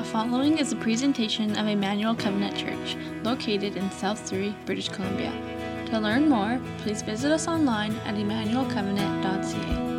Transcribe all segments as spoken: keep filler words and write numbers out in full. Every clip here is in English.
following is a presentation of Emmanuel Covenant Church, located in South Surrey, British Columbia. To learn more, please visit us online at emmanuel covenant dot c a.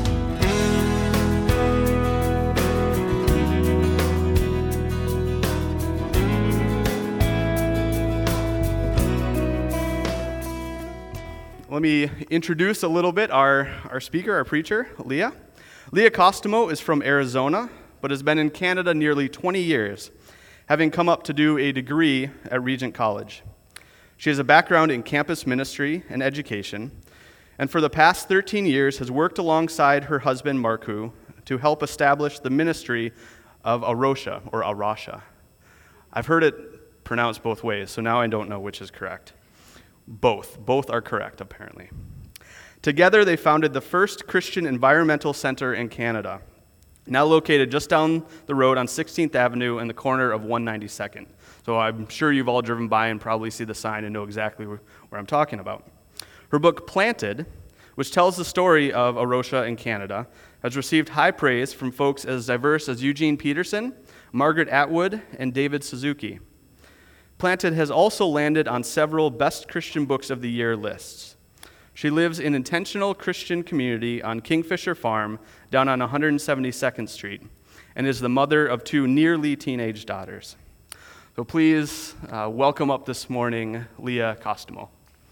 Let me introduce a little bit our, our speaker, our preacher, Leah. Leah Costomo is from Arizona, but has been in Canada nearly twenty years, having come up to do a degree at Regent College. She has a background in campus ministry and education, and for the past thirteen years has worked alongside her husband, Marku, to help establish the ministry of Arosha, or Arasha. I've heard it pronounced both ways, so now I don't know which is correct. Both. Both are correct, apparently. Together, they founded the first Christian environmental center in Canada, now located just down the road on sixteenth Avenue in the corner of one ninety-second. So I'm sure you've all driven by and probably see the sign and know exactly where, where I'm talking about. Her book, Planted, which tells the story of Arosha in Canada, has received high praise from folks as diverse as Eugene Peterson, Margaret Atwood, and David Suzuki. Planted has also landed on several Best Christian Books of the Year lists. She lives in Intentional Christian Community on Kingfisher Farm down on one seventy-second Street and is the mother of two nearly teenage daughters. So please uh, welcome up this morning Leah Costomo.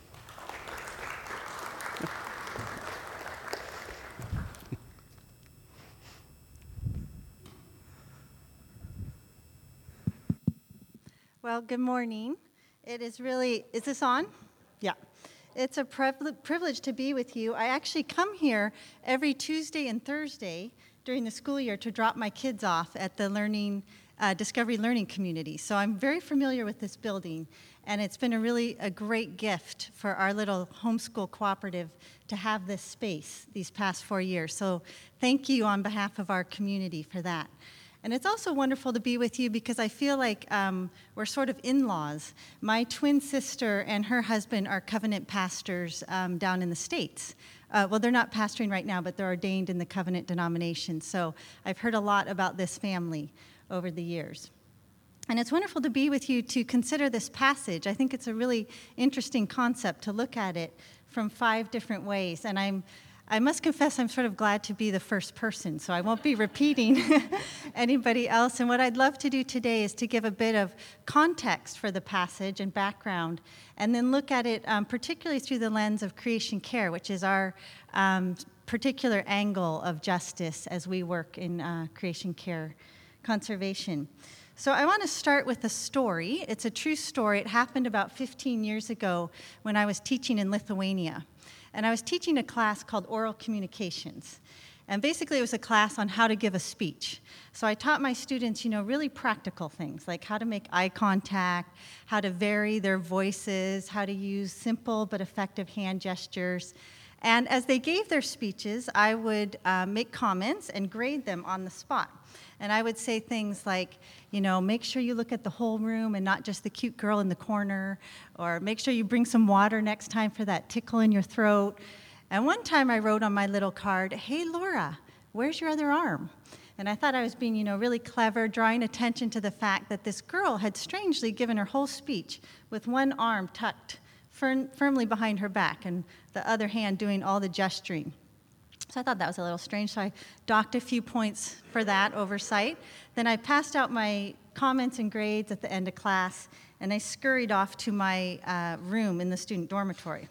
Well, good morning. It is really, is this on? Yeah. It's a privilege to be with you. I actually come here every Tuesday and Thursday during the school year to drop my kids off at the Learning uh, Discovery Learning Community. So I'm very familiar with this building, and it's been a really a great gift for our little homeschool cooperative to have this space these past four years. So thank you on behalf of our community for that. And it's also wonderful to be with you because I feel like um, we're sort of in-laws. My twin sister and her husband are covenant pastors um, down in the States. Uh, well, they're not pastoring right now, but they're ordained in the covenant denomination. So I've heard a lot about this family over the years. And it's wonderful to be with you to consider this passage. I think it's a really interesting concept to look at it from five different ways. And I'm I must confess I'm sort of glad to be the first person, so I won't be repeating anybody else. And what I'd love to do today is to give a bit of context for the passage and background, and then look at it um, particularly through the lens of creation care, which is our um, particular angle of justice as we work in uh, creation care conservation. So I want to start with a story. It's a true story. It happened about fifteen years ago when I was teaching in Lithuania. And I was teaching a class called Oral Communications. And basically it was a class on how to give a speech. So I taught my students, you know, really practical things, like how to make eye contact, how to vary their voices, how to use simple but effective hand gestures. And as they gave their speeches, I would uh, make comments and grade them on the spot. And I would say things like, you know, make sure you look at the whole room and not just the cute girl in the corner, or make sure you bring some water next time for that tickle in your throat. And one time I wrote on my little card, hey, Laura, where's your other arm? And I thought I was being, you know, really clever, drawing attention to the fact that this girl had strangely given her whole speech with one arm tucked firm, firmly behind her back and the other hand doing all the gesturing. So I thought that was a little strange, so I docked a few points for that oversight. Then I passed out my comments and grades at the end of class, and I scurried off to my uh, room in the student dormitory.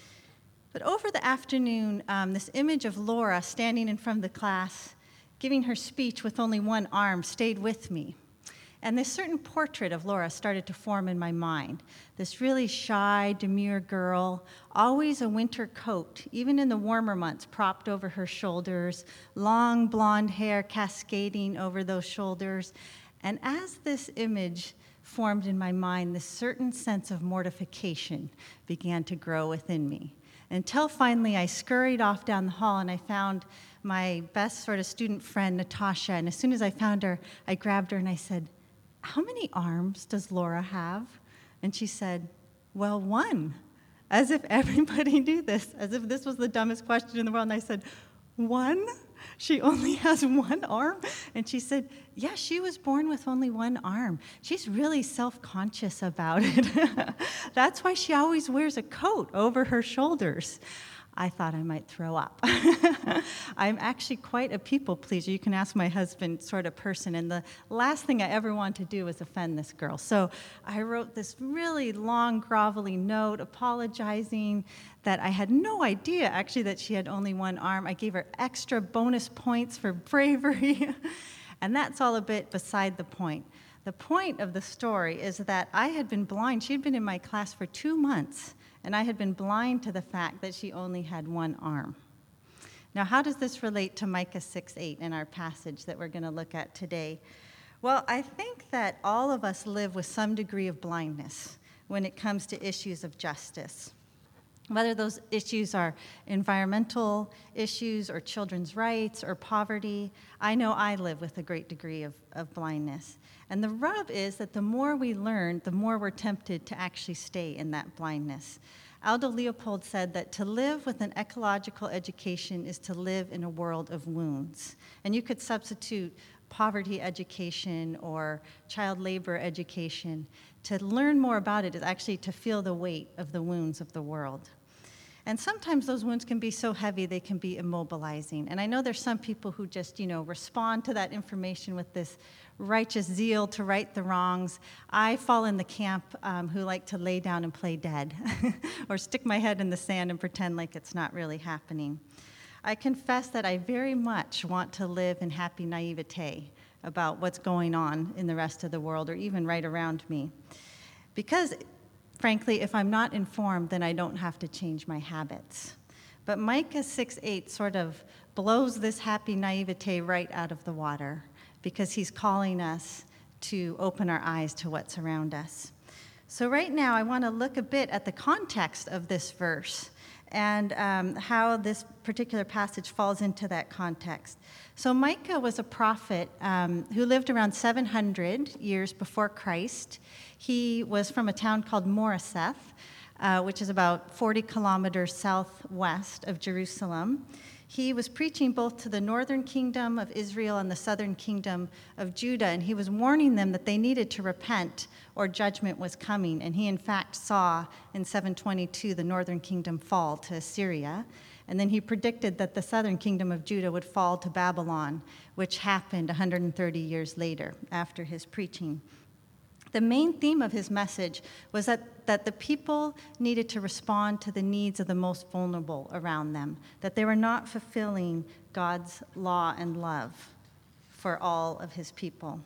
But over the afternoon, um, this image of Laura standing in front of the class, giving her speech with only one arm, stayed with me. And this certain portrait of Laura started to form in my mind. This really shy, demure girl, always a winter coat, even in the warmer months, propped over her shoulders, long blonde hair cascading over those shoulders. And as this image formed in my mind, this certain sense of mortification began to grow within me. Until finally I scurried off down the hall and I found my best sort of student friend, Natasha. And as soon as I found her, I grabbed her and I said, how many arms does Laura have? And she said, well, one. As if everybody knew this, as if this was the dumbest question in the world. And I said, One? She only has one arm? And she said, yeah, she was born with only one arm. She's really self-conscious about it. That's why she always wears a coat over her shoulders. I thought I might throw up. I'm actually quite a people pleaser. You can ask my husband sort of person, and the last thing I ever want to do is offend this girl. So I wrote this really long, grovelly note apologizing that I had no idea, actually, that she had only one arm. I gave her extra bonus points for bravery, and that's all a bit beside the point. The point of the story is that I had been blind. She'd been in my class for two months, and I had been blind to the fact that she only had one arm. Now, how does this relate to Micah six eight in our passage that we're going to look at today? Well, I think that all of us live with some degree of blindness when it comes to issues of justice. Whether those issues are environmental issues or children's rights or poverty, I know I live with a great degree of, of blindness. And the rub is that the more we learn, the more we're tempted to actually stay in that blindness. Aldo Leopold said that to live with an ecological education is to live in a world of wounds. And you could substitute poverty education or child labor education. To learn more about it is actually to feel the weight of the wounds of the world. And sometimes those wounds can be so heavy they can be immobilizing. And I know there's some people who just, you know, respond to that information with this righteous zeal to right the wrongs. I fall in the camp um, who like to lay down and play dead or stick my head in the sand and pretend like it's not really happening. I confess that I very much want to live in happy naivete about what's going on in the rest of the world or even right around me. Because, frankly, if I'm not informed, then I don't have to change my habits. But Micah six eight sort of blows this happy naivete right out of the water because he's calling us to open our eyes to what's around us. So right now, I want to look a bit at the context of this verse and um, how this particular passage falls into that context. So Micah was a prophet um, who lived around seven hundred years before Christ. He was from a town called Moraseth, uh, which is about forty kilometers southwest of Jerusalem. He was preaching both to the northern kingdom of Israel and the southern kingdom of Judah, and he was warning them that they needed to repent or judgment was coming. And he, in fact, saw in seven twenty-two the northern kingdom fall to Assyria. And then he predicted that the southern kingdom of Judah would fall to Babylon, which happened one hundred thirty years later after his preaching. The main theme of his message was that, that the people needed to respond to the needs of the most vulnerable around them, that they were not fulfilling God's law and love for all of his people.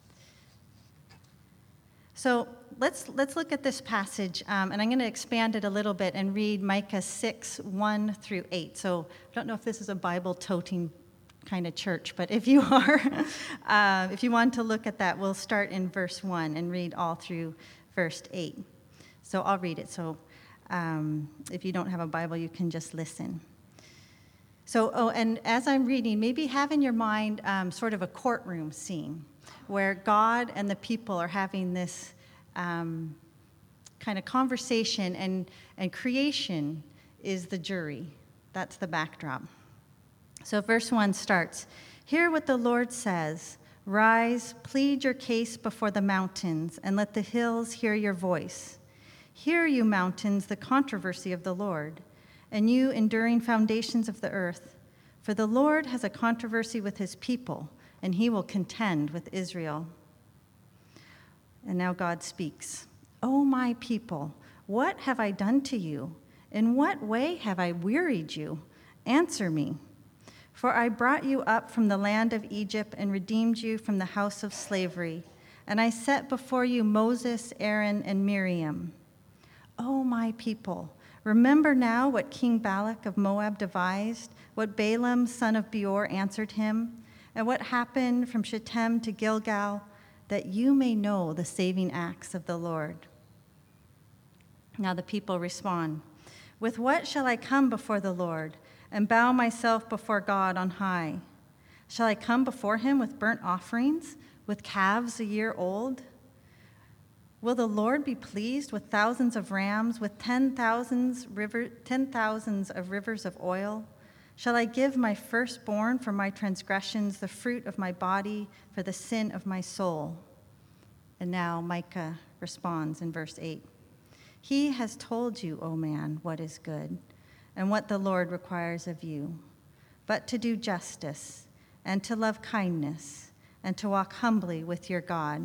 So let's, let's look at this passage, um, and I'm going to expand it a little bit and read Micah six, one through eight. So I don't know if this is a Bible-toting kind of church, but if you are, uh, if you want to look at that, we'll start in verse one and read all through verse eight. So I'll read it. So um, if you don't have a Bible, you can just listen. So, oh, and as I'm reading, maybe have in your mind um, sort of a courtroom scene where God and the people are having this um, kind of conversation, and, and creation is the jury. That's the backdrop. So verse one starts, "Hear what the Lord says. Rise, plead your case before the mountains, and let the hills hear your voice. Hear, you mountains, the controversy of the Lord, and you enduring foundations of the earth. For the Lord has a controversy with his people, and he will contend with Israel." And now God speaks. "O my people, what have I done to you? In what way have I wearied you? Answer me. For I brought you up from the land of Egypt and redeemed you from the house of slavery. And I set before you Moses, Aaron, and Miriam. O my people, remember now what King Balak of Moab devised, what Balaam, son of Beor, answered him, and what happened from Shittim to Gilgal, that you may know the saving acts of the Lord." Now the people respond, "With what shall I come before the Lord and bow myself before God on high? Shall I come before him with burnt offerings, with calves a year old? Will the Lord be pleased with thousands of rams, with ten thousands river, ten thousands of rivers of oil? Shall I give my firstborn for my transgressions, the fruit of my body for the sin of my soul? And now Micah responds in verse eight. He has told you, O man, what is good, and what the Lord requires of you, but to do justice, and to love kindness, and to walk humbly with your God.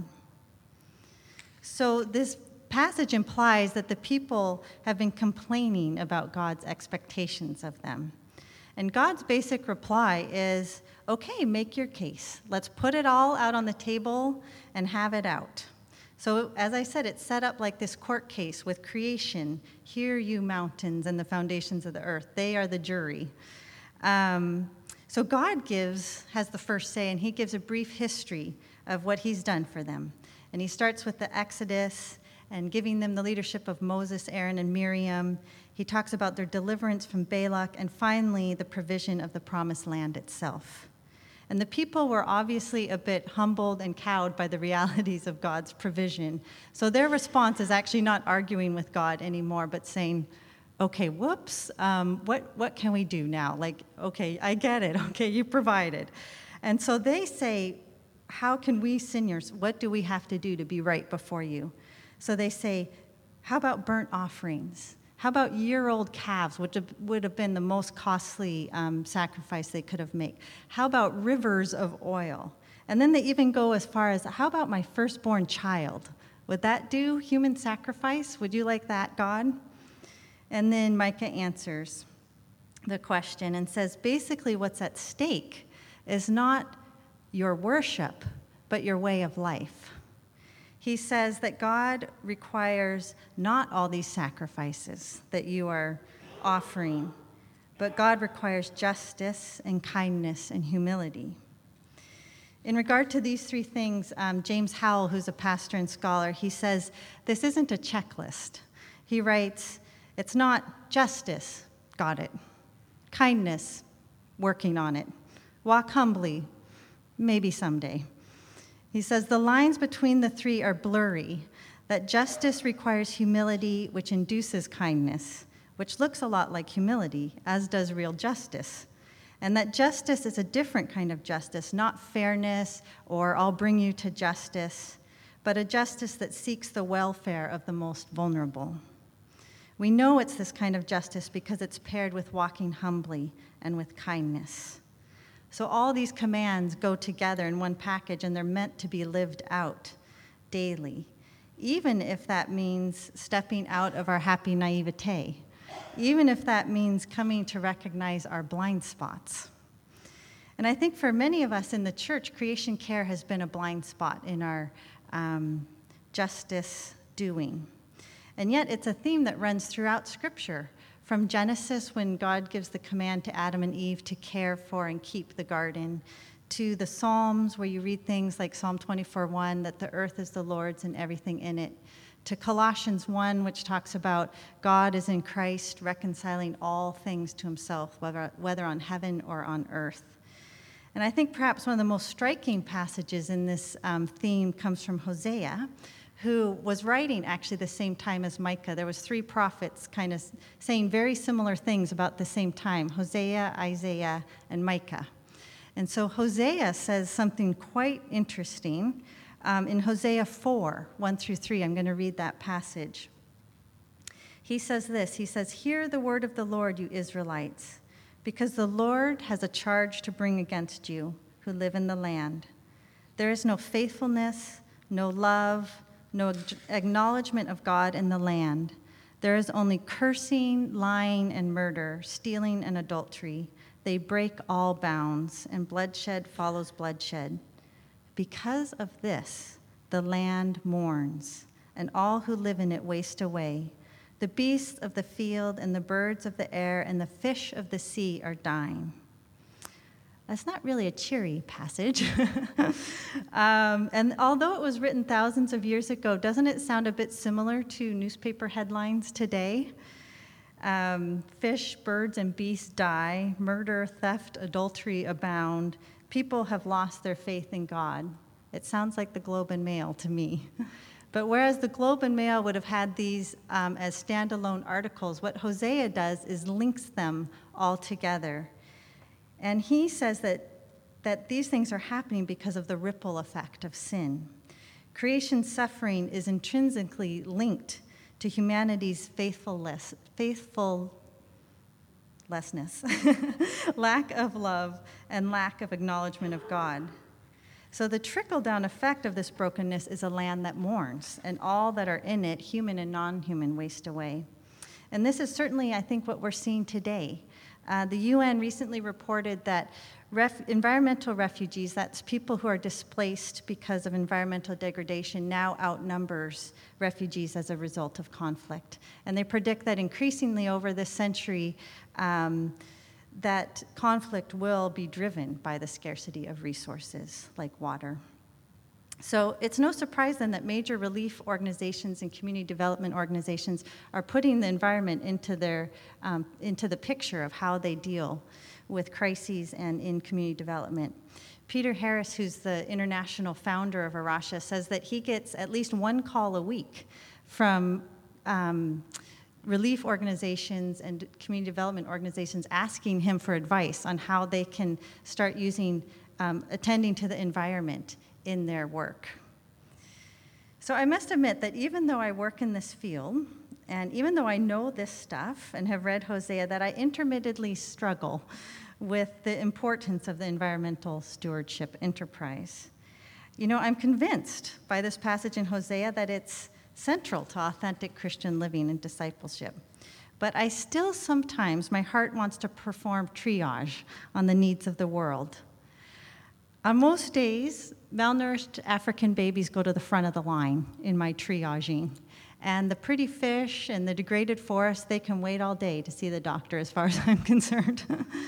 So this passage implies that the people have been complaining about God's expectations of them. And God's basic reply is, okay, make your case. Let's put it all out on the table and have it out. So as I said, it's set up like this court case with creation. Hear you mountains and the foundations of the earth. They are the jury. Um, so God gives, has the first say, and he gives a brief history of what he's done for them. And he starts with the Exodus and giving them the leadership of Moses, Aaron, and Miriam. He talks about their deliverance from Balak, and finally, the provision of the promised land itself. And the people were obviously a bit humbled and cowed by the realities of God's provision. So their response is actually not arguing with God anymore, but saying, okay, whoops, um, what, what can we do now? Like, okay, I get it. Okay, you provided. And so they say, how can we sinners, what do we have to do to be right before you? So they say, how about burnt offerings? How about year-old calves, which would have been the most costly um, sacrifice they could have made? How about rivers of oil? And then they even go as far as, how about my firstborn child? Would that do, human sacrifice? Would you like that, God? And then Micah answers the question and says, basically what's at stake is not your worship, but your way of life. He says that God requires not all these sacrifices that you are offering, but God requires justice and kindness and humility. In regard to these three things, um, James Howell, who's a pastor and scholar, he says this isn't a checklist. He writes, it's not justice, got it. Kindness, working on it. Walk humbly, maybe someday. He says the lines between the three are blurry, that justice requires humility, which induces kindness, which looks a lot like humility, as does real justice. And that justice is a different kind of justice, not fairness or I'll bring you to justice, but a justice that seeks the welfare of the most vulnerable. We know it's this kind of justice because it's paired with walking humbly and with kindness. So all these commands go together in one package, and they're meant to be lived out daily, even if that means stepping out of our happy naivete, even if that means coming to recognize our blind spots. And I think for many of us in the church, creation care has been a blind spot in our um, justice doing. And yet it's a theme that runs throughout Scripture. From Genesis, when God gives the command to Adam and Eve to care for and keep the garden, to the Psalms, where you read things like Psalm twenty-four one, that the earth is the Lord's and everything in it, to Colossians one, which talks about God is in Christ reconciling all things to himself, whether, whether on heaven or on earth. And I think perhaps one of the most striking passages in this um, theme comes from Hosea, who was writing actually the same time as Micah. There was three prophets kind of saying very similar things about the same time, Hosea, Isaiah, and Micah. And so Hosea says something quite interesting. Um, in Hosea four, one through three, I'm going to read that passage. He says this, he says, "Hear the word of the Lord, you Israelites, because the Lord has a charge to bring against you who live in the land. There is no faithfulness, no love, no acknowledgement of God in the land. There is only cursing, lying, and murder, stealing, and adultery. They break all bounds, and bloodshed follows bloodshed. Because of this, the land mourns, and all who live in it waste away. The beasts of the field and the birds of the air and the fish of the sea are dying." That's not really a cheery passage. um, and although it was written thousands of years ago, doesn't it sound a bit similar to newspaper headlines today? Um, fish, birds, and beasts die. Murder, theft, adultery abound. People have lost their faith in God. It sounds like the Globe and Mail to me. But whereas the Globe and Mail would have had these um, as standalone articles, what Hosea does is links them all together. And he says that, that these things are happening because of the ripple effect of sin. Creation suffering is intrinsically linked to humanity's faithfulness, faithfulness, lack of love, and lack of acknowledgement of God. So the trickle-down effect of this brokenness is a land that mourns, and all that are in it, human and non-human, waste away. And this is certainly, I think, what we're seeing today. Uh, the U N recently reported that ref- environmental refugees, that's people who are displaced because of environmental degradation, now outnumbers refugees as a result of conflict. And they predict that increasingly over this century, um, that conflict will be driven by the scarcity of resources like water. So it's no surprise then that major relief organizations and community development organizations are putting the environment into their um, into the picture of how they deal with crises and in community development. Peter Harris, who's the international founder of Arasha, says that he gets at least one call a week from um, relief organizations and community development organizations asking him for advice on how they can start using um, attending to the environment in their work. So I must admit that even though I work in this field, and even though I know this stuff and have read Hosea, that I intermittently struggle with the importance of the environmental stewardship enterprise. You know, I'm convinced by this passage in Hosea that it's central to authentic Christian living and discipleship. But I still sometimes, my heart wants to perform triage on the needs of the world. On most days, malnourished African babies go to the front of the line in my triaging. And the pretty fish and the degraded forest, they can wait all day to see the doctor as far as I'm concerned.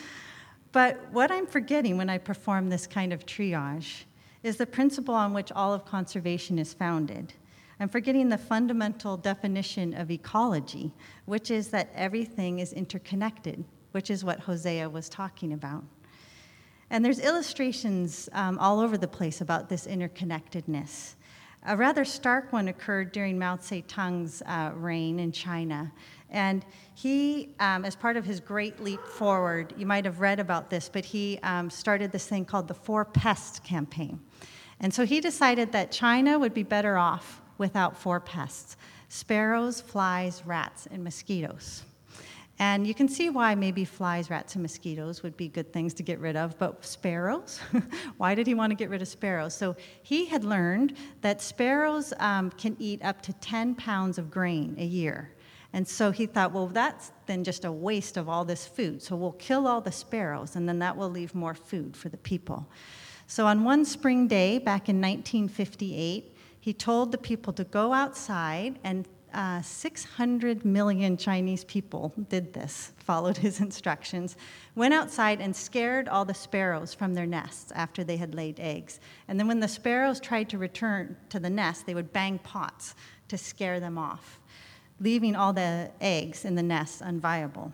But what I'm forgetting when I perform this kind of triage is the principle on which all of conservation is founded. I'm forgetting the fundamental definition of ecology, which is that everything is interconnected, which is what Hosea was talking about. And there's illustrations um, all over the place about this interconnectedness. A rather stark one occurred during Mao Zedong's uh, reign in China. And he, um, as part of his Great Leap Forward, you might have read about this, but he um, started this thing called the Four Pests campaign. And so he decided that China would be better off without four pests: sparrows, flies, rats, and mosquitoes. And you can see why maybe flies, rats, and mosquitoes would be good things to get rid of, but sparrows? Why did he want to get rid of sparrows? So he had learned that sparrows um, can eat up to ten pounds of grain a year. And so he thought, well, that's then just a waste of all this food. So we'll kill all the sparrows, and then that will leave more food for the people. So on one spring day back in nineteen fifty-eight, he told the people to go outside, and Uh, six hundred million Chinese people did this, followed his instructions, went outside and scared all the sparrows from their nests after they had laid eggs. And then when the sparrows tried to return to the nest, they would bang pots to scare them off, leaving all the eggs in the nest unviable.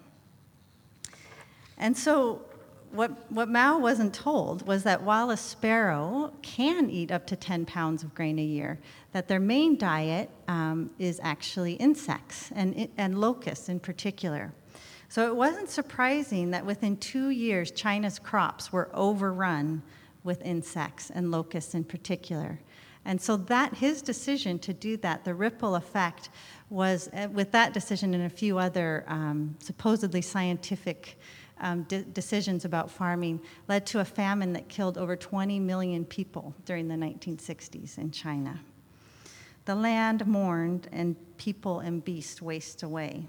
And so what, what Mao wasn't told was that while a sparrow can eat up to ten pounds of grain a year, that their main diet um, is actually insects, and, and locusts in particular. So it wasn't surprising that within two years, China's crops were overrun with insects and locusts in particular. And so that his decision to do that, the ripple effect was, uh, with that decision and a few other um, supposedly scientific um, de- decisions about farming, led to a famine that killed over twenty million people during the nineteen sixties in China. The land mourned, and people and beasts waste away.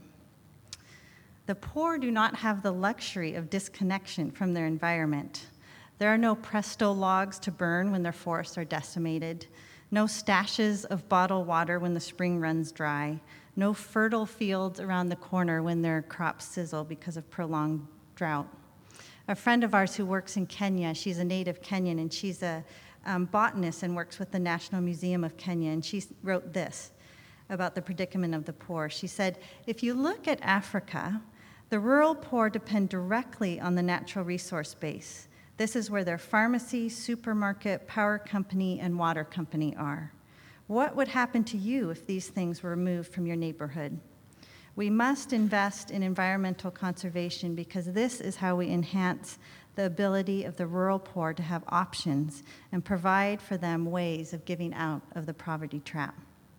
The poor do not have the luxury of disconnection from their environment. There are no Presto logs to burn when their forests are decimated, no stashes of bottled water when the spring runs dry, no fertile fields around the corner when their crops sizzle because of prolonged drought. A friend of ours who works in Kenya, she's a native Kenyan, and she's a um, botanist and works with the National Museum of Kenya, and she wrote this about the predicament of the poor. She said, if you look at Africa, the rural poor depend directly on the natural resource base. This is where their pharmacy, supermarket, power company, and water company are. What would happen to you if these things were removed from your neighborhood? We must invest in environmental conservation because this is how we enhance the ability of the rural poor to have options and provide for them ways of getting out of the poverty trap.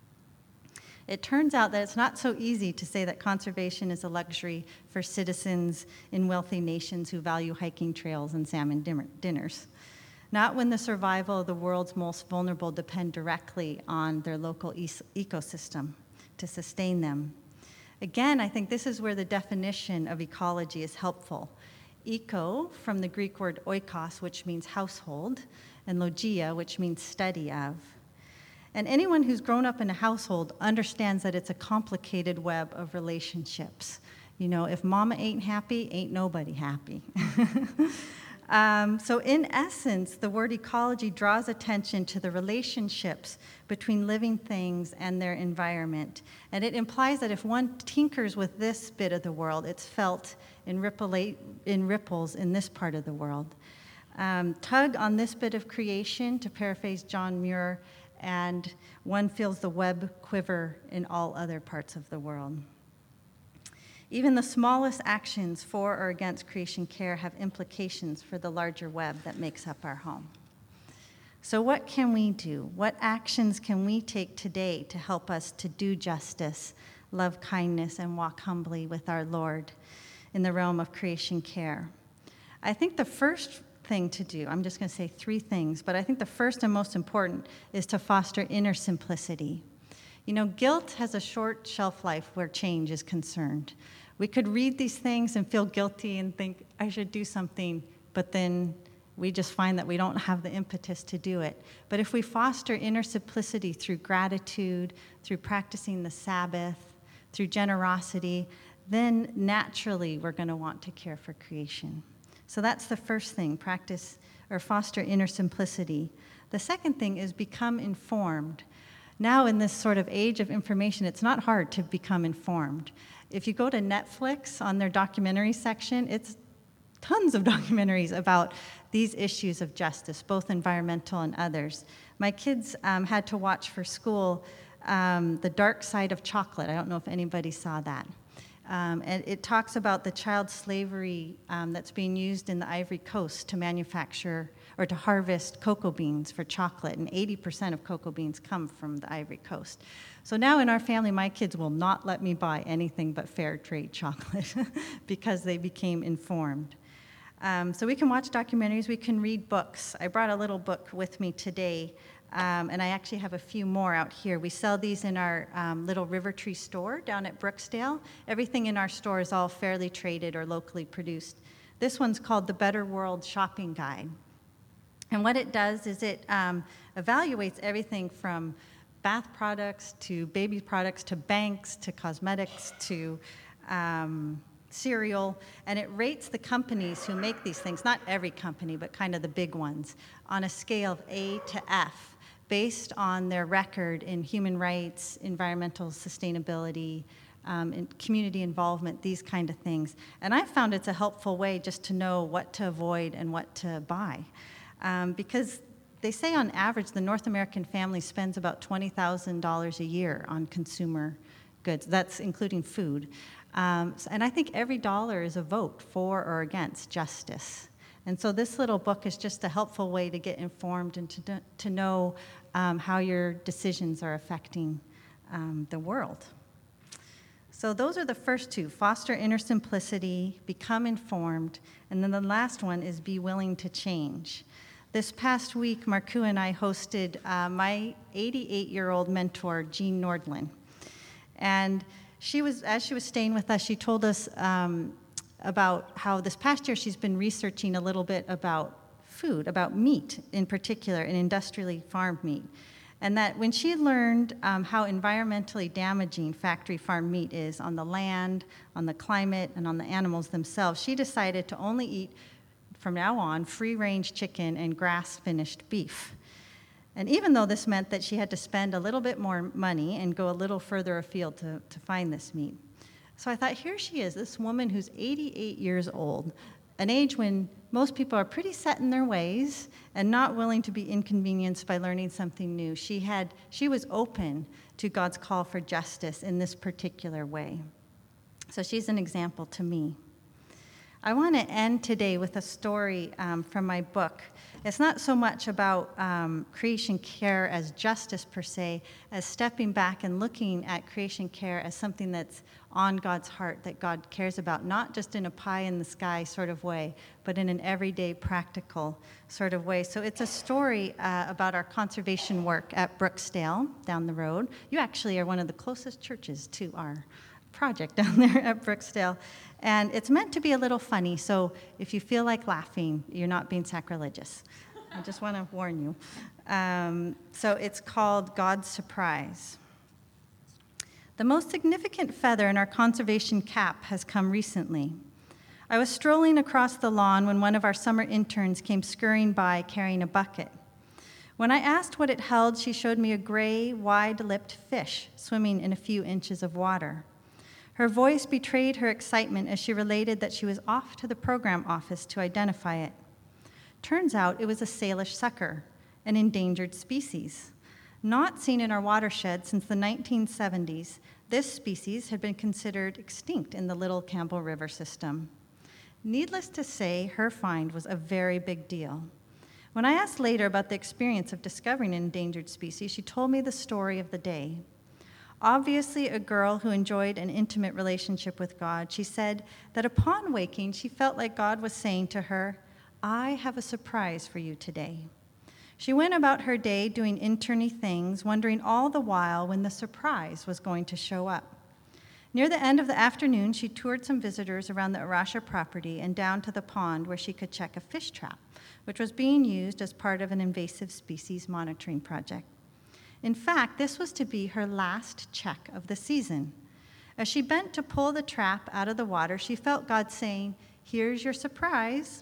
It turns out that it's not so easy to say that conservation is a luxury for citizens in wealthy nations who value hiking trails and salmon dinners. Not when the survival of the world's most vulnerable depend directly on their local e- ecosystem to sustain them. Again, I think this is where the definition of ecology is helpful. Eco, from the Greek word oikos, which means household, and logia, which means study of. And anyone who's grown up in a household understands that it's a complicated web of relationships. You know, if mama ain't happy, ain't nobody happy. um, so in essence, the word ecology draws attention to the relationships between living things and their environment. And it implies that if one tinkers with this bit of the world, it's felt in, ripple, in ripples in this part of the world. Um, tug on this bit of creation, to paraphrase John Muir, and one feels the web quiver in all other parts of the world. Even the smallest actions for or against creation care have implications for the larger web that makes up our home. So what can we do? What actions can we take today to help us to do justice, love kindness, and walk humbly with our Lord in the realm of creation care? I think the first thing to do, I'm just going to say three things, but I think the first and most important is to foster inner simplicity. You know, guilt has a short shelf life where change is concerned. We could read these things and feel guilty and think, I should do something, but then we just find that we don't have the impetus to do it. But if we foster inner simplicity through gratitude, through practicing the Sabbath, through generosity, then naturally we're going to want to care for creation. So that's the first thing, practice or foster inner simplicity. The second thing is become informed. Now in this sort of age of information, it's not hard to become informed. If you go to Netflix on their documentary section, it's tons of documentaries about these issues of justice, both environmental and others. My kids um, had to watch for school um, The Dark Side of Chocolate. I don't know if anybody saw that. Um, and it talks about the child slavery um, that's being used in the Ivory Coast to manufacture or to harvest cocoa beans for chocolate, and eighty percent of cocoa beans come from the Ivory Coast. So now in our family, my kids will not let me buy anything but fair trade chocolate because they became informed. Um, so we can watch documentaries, we can read books. I brought a little book with me today. Um, and I actually have a few more out here. We sell these in our um, little River Tree store down at Brooksdale. Everything in our store is all fairly traded or locally produced. This one's called The Better World Shopping Guide. And what it does is it um, evaluates everything from bath products to baby products to banks to cosmetics to um, cereal, and it rates the companies who make these things, not every company, but kind of the big ones, on a scale of A to F, based on their record in human rights, environmental sustainability, um, and community involvement, these kind of things. And I found it's a helpful way just to know what to avoid and what to buy. Um, because they say on average the North American family spends about twenty thousand dollars a year on consumer goods. That's including food. Um, and I think every dollar is a vote for or against justice. And so this little book is just a helpful way to get informed and to, to know um, how your decisions are affecting um, the world. So those are the first two, foster inner simplicity, become informed, and then the last one is be willing to change. This past week, Marku and I hosted uh, my eighty-eight-year-old mentor, Jean Nordlin. And she was, as she was staying with us, she told us um, about how this past year she's been researching a little bit about food, about meat in particular, and industrially farmed meat. And that when she learned um, how environmentally damaging factory farmed meat is on the land, on the climate, and on the animals themselves, she decided to only eat, from now on, free-range chicken and grass-finished beef. And even though this meant that she had to spend a little bit more money and go a little further afield to, to find this meat. So I thought, here she is, this woman who's eighty-eight years old, an age when most people are pretty set in their ways and not willing to be inconvenienced by learning something new. She had, she was open to God's call for justice in this particular way. So she's an example to me. I want to end today with a story um, from my book. It's not so much about um, creation care as justice per se, as stepping back and looking at creation care as something that's on God's heart, that God cares about, not just in a pie in the sky sort of way, but in an everyday practical sort of way. So it's a story uh, about our conservation work at Brooksdale down the road. You actually are one of the closest churches to our project down there at Brooksdale. And it's meant to be a little funny, so if you feel like laughing, you're not being sacrilegious. I just want to warn you. Um, so it's called God's Surprise. The most significant feather in our conservation cap has come recently. I was strolling across the lawn when one of our summer interns came scurrying by carrying a bucket. When I asked what it held, she showed me a gray, wide-lipped fish swimming in a few inches of water. Her voice betrayed her excitement as she related that she was off to the program office to identify it. Turns out it was a Salish sucker, an endangered species. Not seen in our watershed since the nineteen seventies, this species had been considered extinct in the Little Campbell River system. Needless to say, her find was a very big deal. When I asked later about the experience of discovering an endangered species, she told me the story of the day. Obviously a girl who enjoyed an intimate relationship with God, she said that upon waking, she felt like God was saying to her, "I have a surprise for you today." She went about her day doing interny things, wondering all the while when the surprise was going to show up. Near the end of the afternoon, she toured some visitors around the Arasha property and down to the pond where she could check a fish trap, which was being used as part of an invasive species monitoring project. In fact, this was to be her last check of the season. As she bent to pull the trap out of the water, she felt God saying, "Here's your surprise."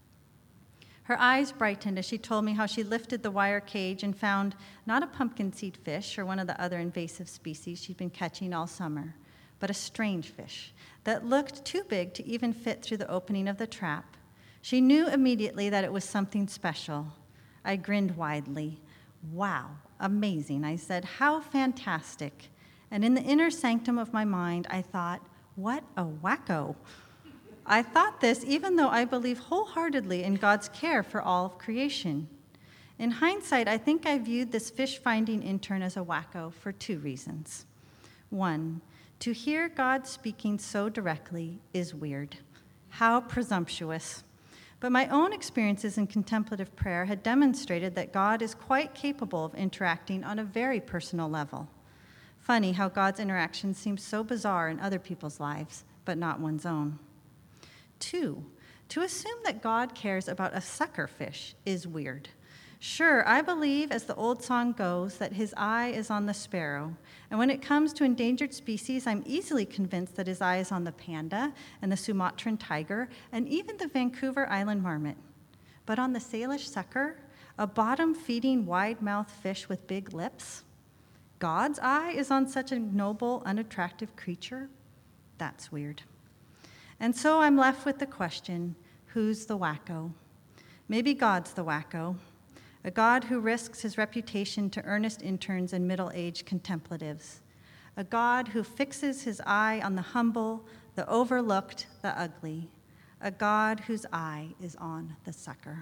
Her eyes brightened as she told me how she lifted the wire cage and found not a pumpkin seed fish or one of the other invasive species she'd been catching all summer, but a strange fish that looked too big to even fit through the opening of the trap. She knew immediately that it was something special. I grinned widely. "Wow, amazing," I said. "How fantastic." And in the inner sanctum of my mind, I thought, what a wacko. I thought this even though I believe wholeheartedly in God's care for all of creation. In hindsight, I think I viewed this fish-finding intern as a wacko for two reasons. One, to hear God speaking so directly is weird. How presumptuous. But my own experiences in contemplative prayer had demonstrated that God is quite capable of interacting on a very personal level. Funny how God's interactions seem so bizarre in other people's lives, but not one's own. Two, to assume that God cares about a sucker fish is weird. Sure, I believe, as the old song goes, that his eye is on the sparrow. And when it comes to endangered species, I'm easily convinced that his eye is on the panda and the Sumatran tiger and even the Vancouver Island marmot. But on the Salish sucker, a bottom-feeding, wide-mouthed fish with big lips, God's eye is on such a noble, unattractive creature? That's weird. And so I'm left with the question, who's the wacko? Maybe God's the wacko. A God who risks his reputation to earnest interns and middle-aged contemplatives. A God who fixes his eye on the humble, the overlooked, the ugly. A God whose eye is on the sucker.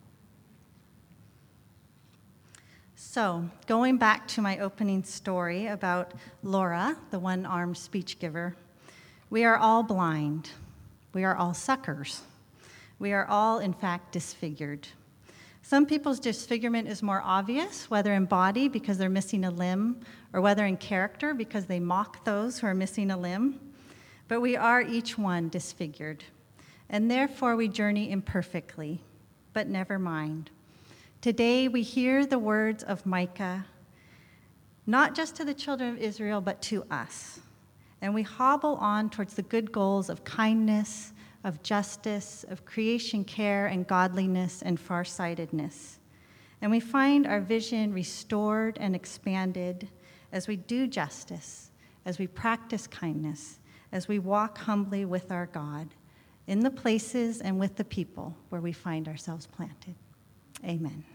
So, going back to my opening story about Laura, the one-armed speech giver, we are all blind. We are all suckers. We are all, in fact, disfigured. Some people's disfigurement is more obvious, whether in body because they're missing a limb, or whether in character because they mock those who are missing a limb. But we are each one disfigured, and therefore we journey imperfectly. But never mind. Today we hear the words of Micah, not just to the children of Israel, but to us. And we hobble on towards the good goals of kindness, of justice, of creation care and godliness and farsightedness. And we find our vision restored and expanded as we do justice, as we practice kindness, as we walk humbly with our God in the places and with the people where we find ourselves planted. Amen.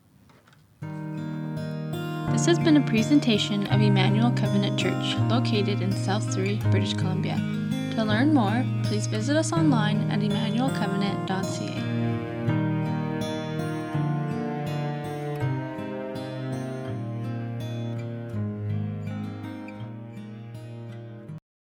This has been a presentation of Emmanuel Covenant Church, located in South Surrey, British Columbia. To To learn more, please visit us online at emmanuel covenant dot c a.